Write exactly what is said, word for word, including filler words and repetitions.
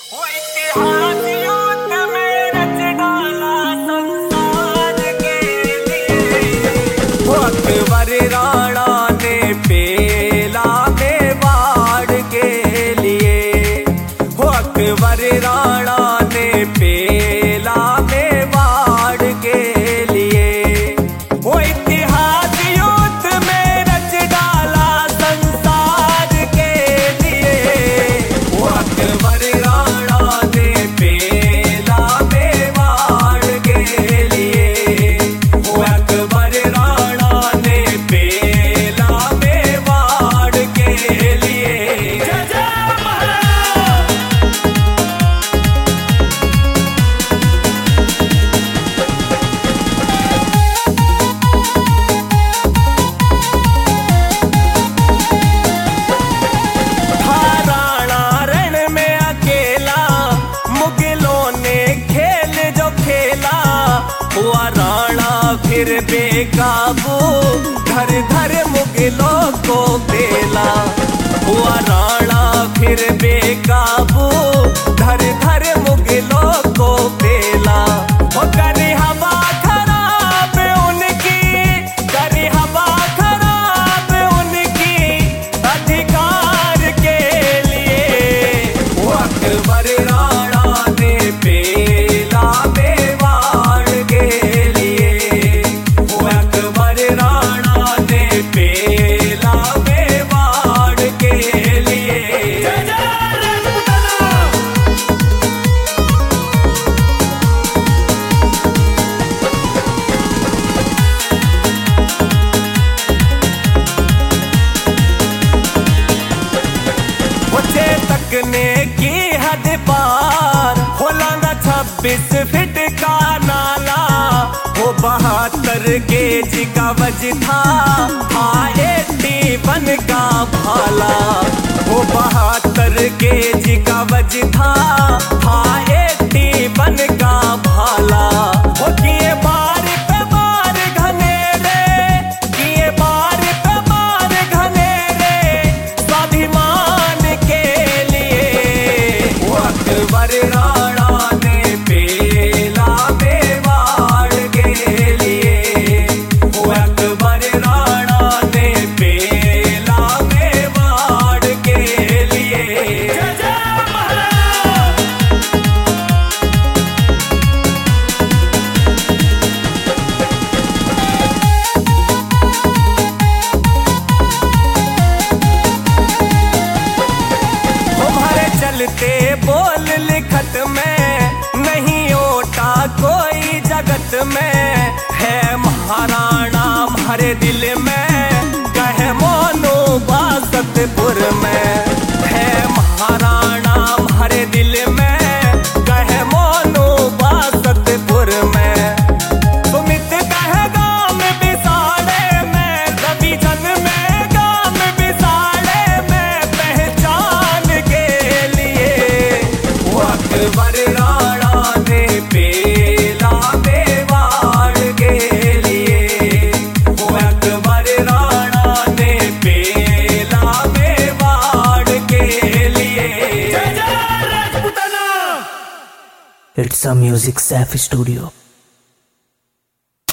अकबर राणा ने पेला मेवाड़ के लिए, हो अकबर राणा ने पेला मेवाड़ के लिए, वो इतिहास युद्ध में रच डाला संसार के लिए। वो अकबर राणा ने पेला मेवाड़ के लिए, वो अकबर राणा ने पेला मेवाड़ के लिए। जय जय महाराज। था राणा रण में अकेला, मुगलों ने खेल जो खेला, हुआ राणा फिर बेकाबू, धर धर मुगलों को पेला। हुआ राणा फिर बेकाबू, धर धर मुगलों को पेला। वो करी हवा खराब उनकी, करी हवा खराब उनकी अधिकार के लिए। वो अकबर राणा ने पेला मेवाड़ के लिए, वो अकबर राणा ने पेला मेवाड़ के लिए। जय जय राजपूताना। वो चेतक ने की हद पार, खोला न छब्बीस फीट का नाला। वो बहत्तर के जी का वज था, था एट्टी वन का भाला। वो बहत्तर के जी का वज था, था एट्टी वन का भाला। वो किए बार पे बार घनेरे, किए बार पे बार घनेरे स्वाभिमान के लिए। वो अकबर राणा ने पेला मेवाड़ के लिए, वो अकबर राणा ने पेला मेवाड़ के लिए। जय जय महाराज। तुम्हारे चलते बोल लिखत में, नहीं ओटा कोई जगत में। है महाराणा हमारे दिल में, कहे मोनू बासतपुर में। है महाराणा हमारे दिल में, कहे मोनू बासतपुर में। सुमित कहे गाम बिसाड़े में, रवि जन में गाम बिसाड़े में पहचान के लिए। वो अकबर राणा ने पेला मेवाड़ के लिए, वो अकबर राणा ने पेला मेवाड़ के लिए। जय जय Rajputana. It's a Music Safi Studio.